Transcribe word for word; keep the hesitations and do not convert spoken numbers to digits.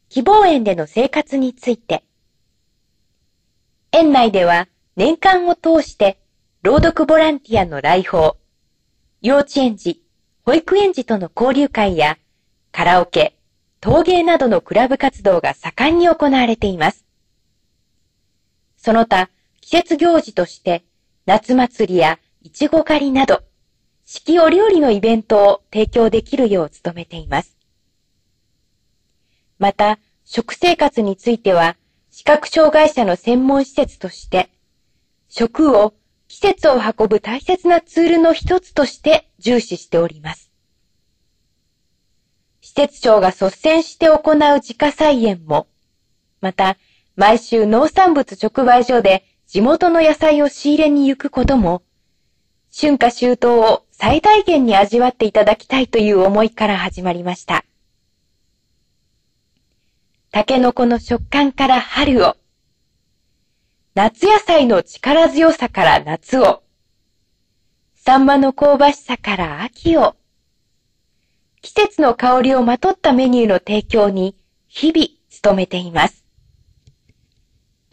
希望園での生活について。園内では年間を通して朗読ボランティアの来訪、幼稚園児、保育園児との交流会やカラオケ、陶芸などのクラブ活動が盛んに行われています。その他、季節行事として夏祭りやいちご狩りなど、四季折々のイベントを提供できるよう努めています。また、食生活については、視覚障害者の専門施設として、食を季節を運ぶ大切なツールの一つとして重視しております。施設長が率先して行う自家菜園も、また、毎週農産物直売所で地元の野菜を仕入れに行くことも、春夏秋冬を最大限に味わっていただきたいという思いから始まりました。タケノコの食感から春を、夏野菜の力強さから夏を、サンマの香ばしさから秋を、季節の香りをまとったメニューの提供に日々努めています。